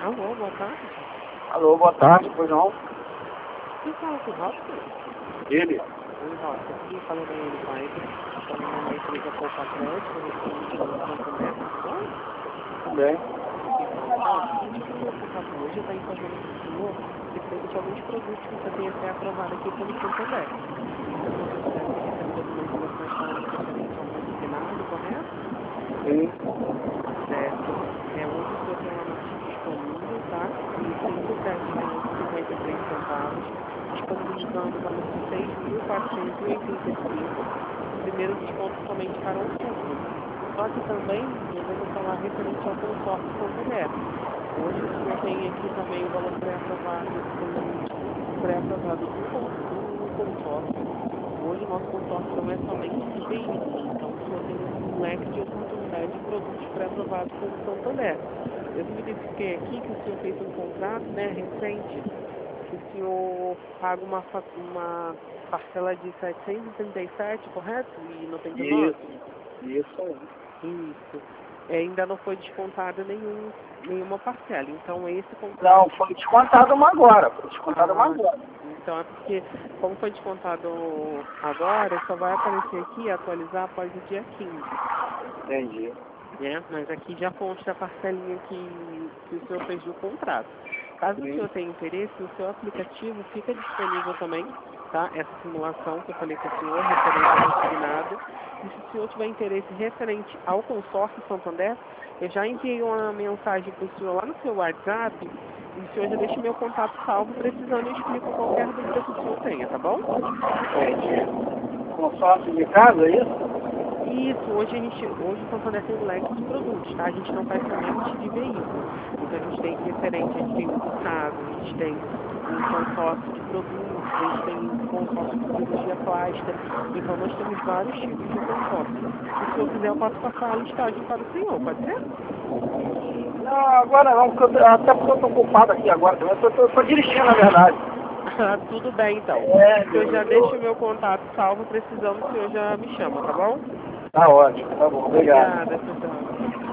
Alô, boa tarde. Alô, boa tarde, pois não? Quem fala com o Robson? Ele? Oi, Robson. Aqui falando aí do pai. Falando da empresa Poupa Crédito, referente ao Santo Neto, tá bom? Tudo bem. Então, a gente tem meu contato hoje, está informando para o senhor referente a alguns produtos que você tem até aprovado aqui pelo Santander. Então, você deve ter recebido algumas ligações falando referente ao consignado, correto? Sim. Certo. Hoje o senhor tem uma marcha disponível, tá? De 37,53 centavos, disponibilizando o valor de 6.485. O primeiro desconto somente para outubro. Só que também eu vou falar referente ao consórcio Santander. Hoje o senhor tem aqui também o valor pré-aprovado do consórcio. Hoje o nosso consórcio não é somente de veículo, então o senhor tem um leque de oportunidade de produtos pré-aprovados com o Santander. Eu me verifiquei aqui que o senhor fez um contrato, né, recente, que o senhor paga uma parcela de 737, correto? E 99? Isso aí. Isso. Ainda não foi descontada nenhuma parcela. Então esse contrato. Não, foi descontado uma agora. Então é porque, como foi descontado agora, só vai aparecer aqui e atualizar após o dia 15. Entendi. Né? Mas aqui já consta a parcelinha que o senhor fez do contrato. Caso o senhor tenha interesse, o seu aplicativo fica disponível também, tá? Essa simulação que eu falei com o senhor, referente ao consignado. E se o senhor tiver interesse referente ao consórcio Santander, eu já enviei uma mensagem para o senhor lá no seu WhatsApp, e o senhor já deixa meu contato salvo, precisando eu explico qualquer dúvida que o senhor tenha, tá bom? Entendi. Consórcio de casa, é isso? Isso, hoje o Santander tem um leque de produtos, tá? A gente não faz somente de veículo. Então a gente tem referente, a gente tem o casa, a gente tem um consórcio de produtos, a gente tem um consórcio de cirurgia plástica. Então nós temos vários tipos de consórcio. Se o senhor quiser, eu posso passar a listagem para o senhor, pode ser? Não, agora não, até porque eu estou ocupado aqui agora também. Eu tô dirigindo, na verdade. Tudo bem, então. Eu já Eu... deixo o meu contato salvo, precisando, o senhor já me chama, tá bom? Tá ótimo, tá bom, obrigado. Obrigada, tchau, tchau.